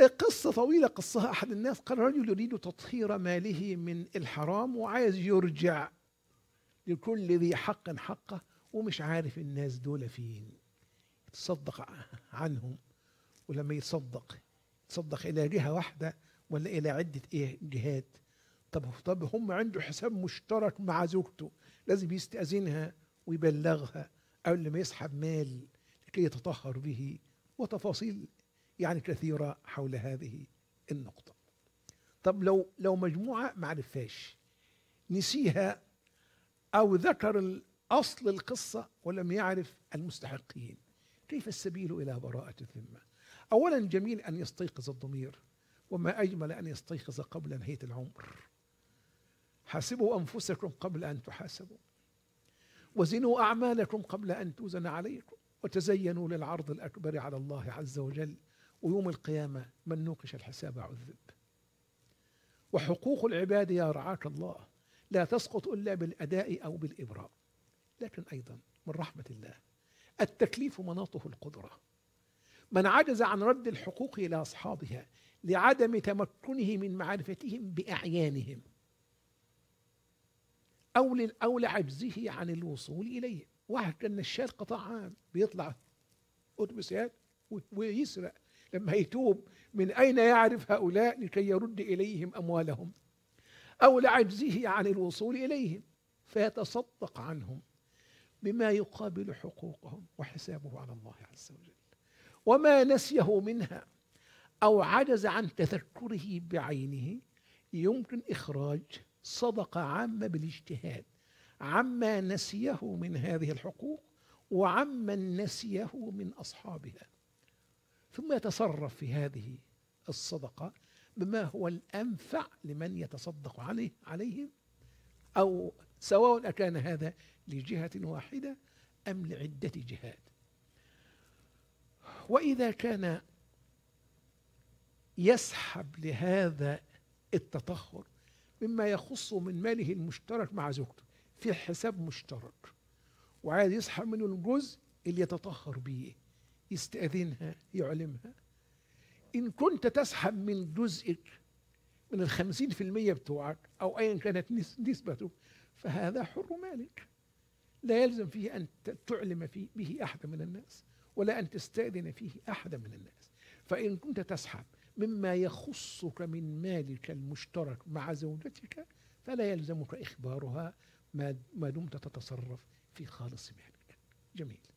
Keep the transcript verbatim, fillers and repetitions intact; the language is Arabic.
قصة طويلة قصها أحد الناس. قال رجل يريد تطهير ماله من الحرام وعايز يرجع لكل ذي حق حقه، ومش عارف الناس دول فين يتصدق عنهم. ولما يتصدق يتصدق إلى جهة واحدة ولا إلى عدة إيه جهات؟ طب طب هم عنده حساب مشترك مع زوجته، لازم يستأذنها ويبلغها قبل ما يسحب مال لكي يتطهر به، وتفاصيل يعني كثيرة حول هذه النقطة. طب لو لو مجموعة ما عرفهاش، نسيها أو ذكر أصل القصة ولم يعرف المستحقين، كيف السبيل إلى براءة الذمة؟ أولا جميل أن يستيقظ الضمير، وما أجمل أن يستيقظ قبل نهاية العمر. حاسبوا أنفسكم قبل أن تحاسبوا، وزنوا أعمالكم قبل أن توزن عليكم، وتزينوا للعرض الأكبر على الله عز وجل، ويوم القيامة من نوقش الحساب عذب. وحقوق العباد يا رعاك الله لا تسقط إلا بالأداء أو بالإبراء. لكن أيضا من رحمة الله التكليف مناطه القدرة. من عجز عن رد الحقوق إلى أصحابها لعدم تمكنه من معرفتهم بأعيانهم أو أو لعجزه عن الوصول إليهم. واحد كان نشال قطاع عام بيطلع أتوبيسات ويسرق، لما يتوب من أين يعرف هؤلاء لكي يرد إليهم أموالهم؟ أو لعجزه عن الوصول إليهم فيتصدق عنهم بما يقابل حقوقهم، وحسابه على الله عز وجل. وما نسيه منها أو عجز عن تذكره بعينه يمكن إخراج صدقة عامة بالاجتهاد عما نسيه من هذه الحقوق وعمن نسيه من أصحابها، ثم يتصرف في هذه الصدقة بما هو الأنفع لمن يتصدق عليه عليهم، أو سواء أكان هذا لجهة واحدة أم لعدة جهات. وإذا كان يسحب لهذا التطهر مما يخص من ماله المشترك مع زوجته في حساب مشترك، وعايز يسحب منه الجزء اللي يتطهر به، يستأذنها يعلمها. إن كنت تسحب من جزءك من الخمسين في المية بتوعك أو أيا كانت نسبته، فهذا حر مالك، لا يلزم فيه أن تعلم فيه به أحد من الناس ولا أن تستأذن فيه أحد من الناس. فإن كنت تسحب مما يخصك من مالك المشترك مع زوجتك فلا يلزمك إخبارها ما دمت تتصرف في خالص مالك. جميل.